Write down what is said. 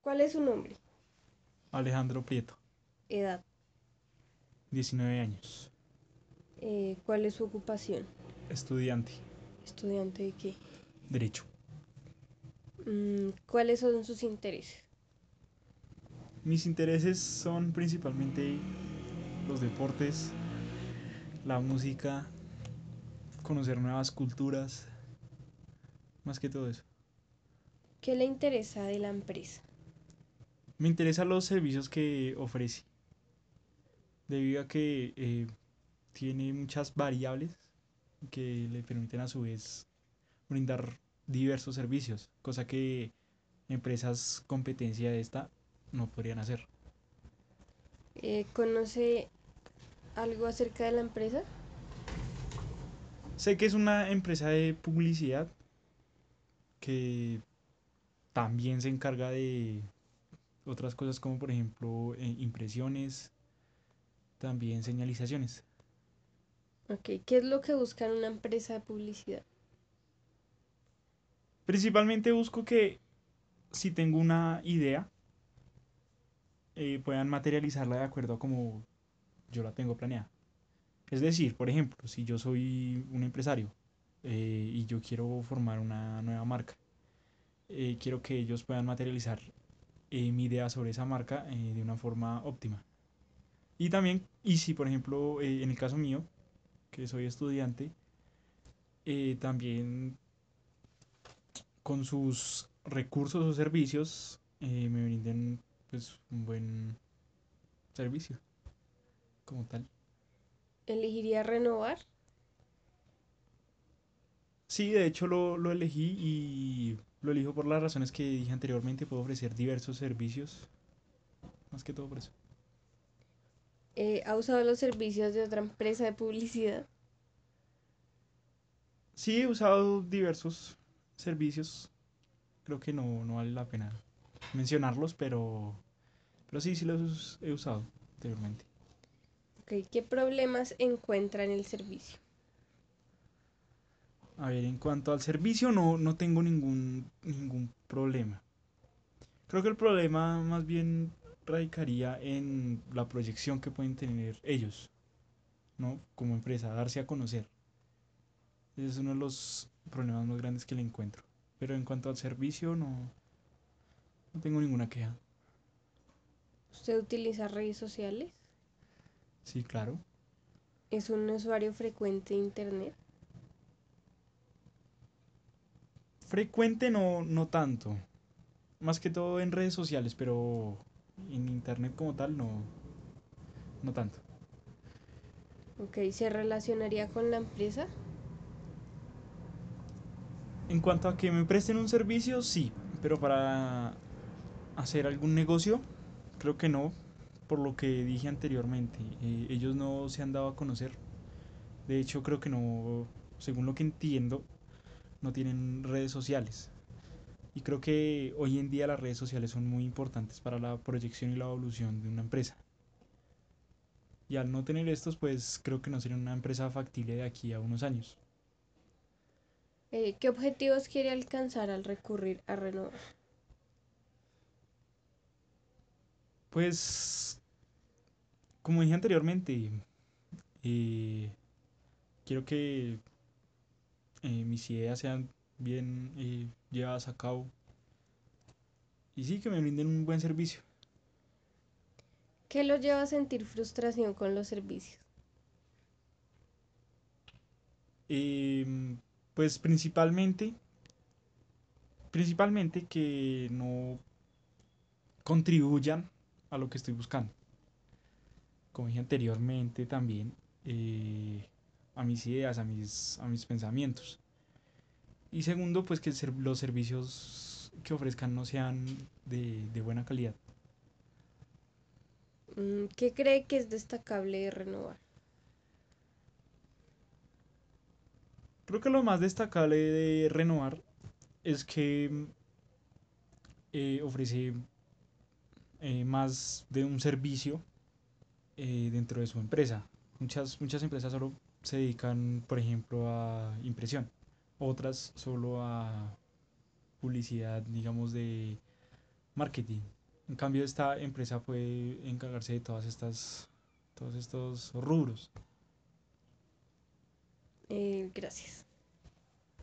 ¿Cuál es su nombre? Alejandro Prieto, Edad. 19 años, ¿Cuál es su ocupación? estudiante, ¿Estudiante de qué? derecho. ¿Cuáles son sus intereses? Mis intereses son principalmente los deportes, la música, conocer nuevas culturas, más que todo eso. ¿Qué le interesa de la empresa? Me interesan los servicios que ofrece, debido a que tiene muchas variables que le permiten a su vez brindar diversos servicios, cosa que empresas competencia de esta no podrían hacer. ¿Conoce algo acerca de la empresa? Sé que es una empresa de publicidad que también se encarga de otras cosas como por ejemplo impresiones, también señalizaciones. Ok, ¿qué es lo que busca en una empresa de publicidad? Principalmente busco que si tengo una idea, puedan materializarla de acuerdo a como yo la tengo planeada. Es decir, por ejemplo, si yo soy un empresario y yo quiero formar una nueva marca, quiero que ellos puedan materializar mi idea sobre esa marca de una forma óptima. Y también, y si por ejemplo, en el caso mío, que soy estudiante, también con sus recursos o servicios me brinden pues un buen servicio como tal. ¿Elegiría renovar? Sí, de hecho lo elegí y lo elijo por las razones que dije anteriormente. Puedo ofrecer diversos servicios, más que todo por eso. ¿Ha usado los servicios de otra empresa de publicidad? Sí, he usado diversos servicios. Creo que no vale la pena mencionarlos, pero sí, sí los he usado anteriormente. Ok, ¿qué problemas encuentra en el servicio? A ver, en cuanto al servicio, no tengo ningún problema. Creo que el problema más bien radicaría en la proyección que pueden tener ellos, ¿no? Como empresa, darse a conocer. Ese es uno de los problemas más grandes que le encuentro. Pero en cuanto al servicio, no tengo ninguna queja. ¿Usted utiliza redes sociales? Sí, claro. ¿Es un usuario frecuente de Internet? Frecuente no tanto. Más que todo en redes sociales, pero en internet como tal no tanto. Ok, ¿se relacionaría con la empresa? En cuanto a que me presten un servicio, sí. Pero para hacer algún negocio, creo que no. Por lo que dije anteriormente, ellos no se han dado a conocer. De hecho, creo que no, según lo que entiendo, no tienen redes sociales. Y creo que hoy en día las redes sociales son muy importantes para la proyección y la evolución de una empresa. Y al no tener estos, pues creo que no sería una empresa factible de aquí a unos años. ¿Qué objetivos quiere alcanzar al recurrir a renovar? Pues, como dije anteriormente, eh, quiero que mis ideas sean bien llevadas a cabo. Y sí, que me brinden un buen servicio. ¿Qué lo lleva a sentir frustración con los servicios? Eh, pues principalmente que no contribuyan a lo que estoy buscando. Como dije anteriormente también, eh, a mis ideas, a mis pensamientos. Y segundo, pues que los servicios que ofrezcan no sean de buena calidad. ¿Qué cree que es destacable de renovar? Creo que lo más destacable de Renovar es que ofrece más de un servicio dentro de su empresa. Muchas empresas solo se dedican, por ejemplo, a impresión. Otras solo a publicidad, digamos, de marketing. En cambio, esta empresa fue encargarse de todos estos rubros. Gracias.